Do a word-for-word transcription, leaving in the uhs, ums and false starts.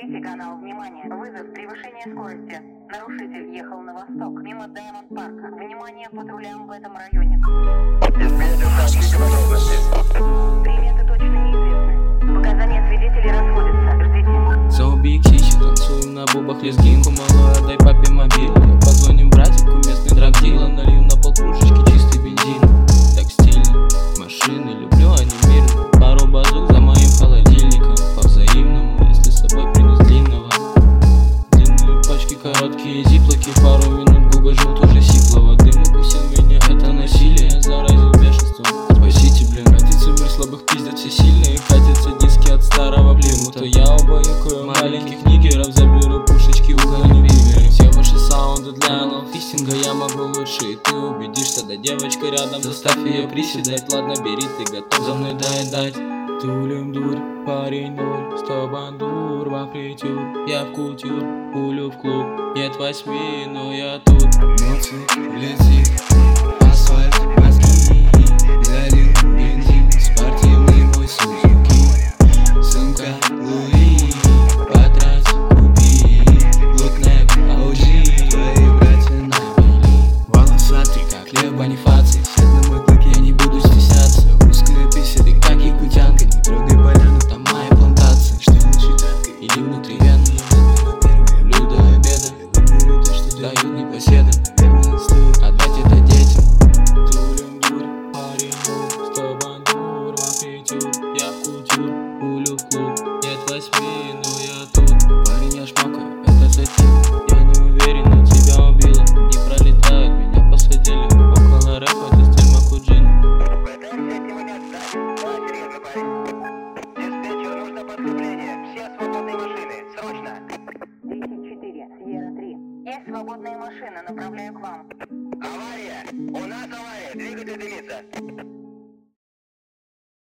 Третий канал, внимание, вызов превышение скорости. Нарушитель ехал на восток, мимо Даймонд Парка. Внимание патрулям в этом районе. Приметы точно неизвестны. Показания свидетелей расходятся. Ждите. За Big City танцуем на бубах лезгинку. Мало, отдай папе мобил. Позвоним братику, местный драгдила. Налью на полкружечки чистый бензин. Так стильно, машины люблю, они мирно. Пару базук за моим холодильником. По взаимному, если с собой принес длинного. Длинные пачки, короткие зиплоки. Пару минут губы жмут уже сиплого. Дым укусил меня, это насилие. Заразил бешенством. Спасите, блин, катится мир слабых, пиздят все сильные. Катятся диски от старого плимута. Я убаюкаю маленьких нигеров. Заберу пушечки, угоню бимеры. Все ваши саунды для аналфистинга я могу лучше. И ты убедишься, да девочка рядом. Заставь ее приседать, ладно, бери, ты готов за мной доедать. Тулем дурь, парень ноль, сто бандур во фритюр. Я в кутюр, пулю в клуб. Нет восьми, но я тут. Эмоции летит, асфальт, мозги. Залил бензин, спортивный мой Сузуки. Сумка Луи, потрать, купи. Лутнеп, ауджи, твои братья навели. Волосатый, как Лев Бонифаций. Сед на мой клык, я не буду стесняться. Узкая пися, ты как и кутянка. Не трогай поляну, там моя плантация. Что лучше так или внутри вены? Люблю до обеда, выберу то, что дают непоседа. Наверное, стоит отдать это детям. Тулем дурь, парень ноль, сто бандур во фритюр. Я в кутюр, пулю в клуб. Нет восьми, но я тут. Парень, я шмакаю, это затем. Я не уверен, но тебя убило. Не пролетают, меня посадили. Около рэпа, это стиль Макуджина. Пытайся меня сдать. Давай серьезно, парень. Диспетчер, нужно подкрепление. Все свободные машины. Срочно. десять четыре, Сьерра три. Есть свободные машины, направляю к вам. Авария! У нас авария! Двигатель дымится!